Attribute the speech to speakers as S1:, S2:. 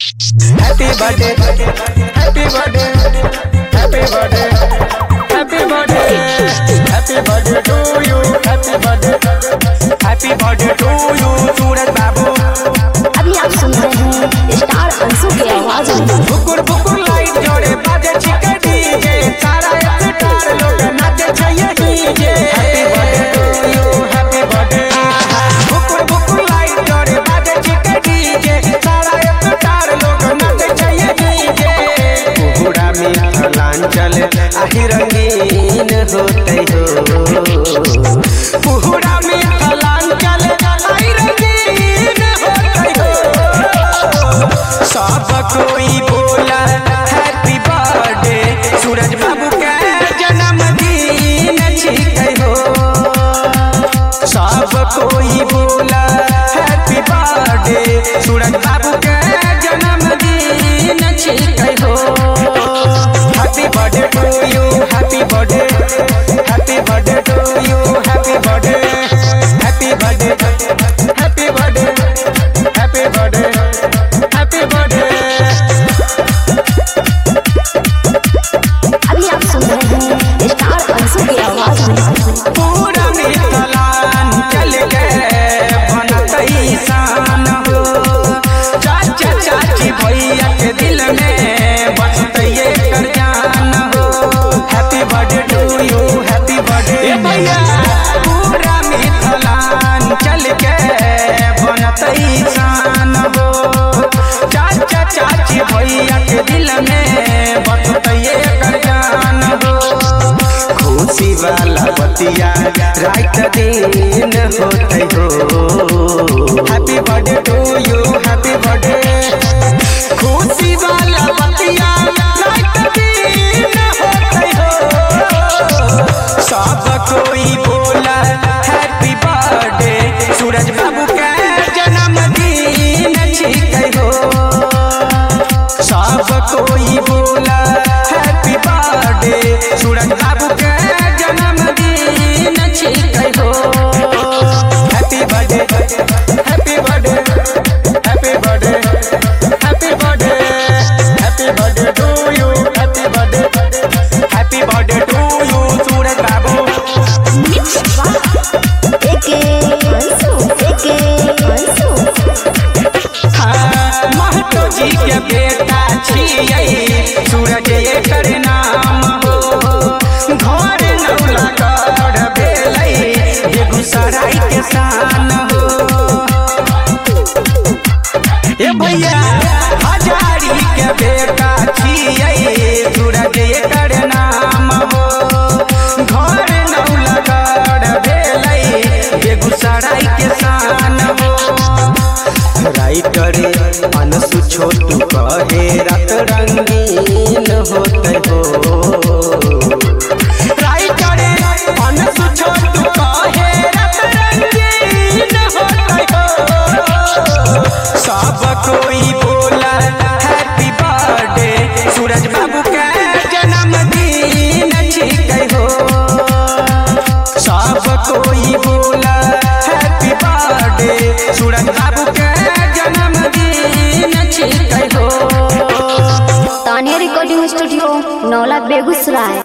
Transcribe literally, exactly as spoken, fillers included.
S1: Happy birthday, happy birthday, happy birthday, happy birthday, happy birthday to you, happy birthday, happy birthday to you, सूरज बाबू।
S2: अभी आप सुन रहे हैं स्टार अंशु की आवाज में।
S1: बुकुर बुकुर लाइट जोड़े बाजे छिके डीजे, सारा स्टार लोग नाचे चाहिए DJ. Happy birthday to you, happy birthday. बुकुर बुकुर लाइट जोड़े बाजे छिके डीजे, सारा स्टार लोग नाचे चाहिए डीजे। पुहुरा में लांचल आही रंगीन होते हो, पुहुरा में लांचल आही रंगीन होते हो। सब कोई बोला हैप्पी बर्थडे, सूरज बाबू का जन्मदिन छिके हो। सब कोई बोला हैप्पी बर्थडे, सूरज बाबू का जन्मदिन छिके हो। Happy birthday to you, happy birthday, happy birthday to you, happy birthday, happy birthday, happy birthday, happy birthday, happy birthday.
S2: अभी आप सुन रहे हैं स्टार अंशु की आवाज में।
S1: पूरा मिथलान चल के बनतई शान हो, चाचा चाची भैया के दिल में बसतई कर जान हो। Happy birthday to you, happy birthday भैया। पूरा मिथलान चल के बनतई शान हो, चाचा चाची भैया के दिल में बसतई कर जान हो। खुशी वाला बतिया रात दिन होते हो। Happy birthday to you, happy birthday. खुशी वाला बतिया रात दिन होते हो। सब कोई बोला हैप्पी बर्थडे, सूरज बाबू का जन्मदिन छिके हो। सब कोई बोला हैप्पी बर्थडे, सूरज बाबू का जन्मदिन छिके हो। Happy birthday, happy birthday, happy birthday, happy birthday, happy birthday to you, happy birthday, happy birthday to you, Suraj बाबू।
S2: एके अंशु, एके अंशु।
S1: हाँ, महतो जी के बेटा छियै, सूरज एकर नाम हो। घर नौला कर भेलै, बेगूसराय के शान हो। ए भैया हजारी के बेटा छियै, सूरज एकर नाम हो। घर नौला कर भेलै, बेगूसराय के शान हो। राइटर अनसु छोटू कहे रात रंगीन होते हो। राइटर अनसु छोटू कहे रात रंगीन होते हो। सब कोई बोला हैप्पी बर्थडे, सूरज बाबू का जन्मदिन छिके हो। सब कोई बोला हैप्पी बर्थडे, सूरज बाबू का जन्मदिन छिके हो।
S2: Tania recording studio Naula Begusarai.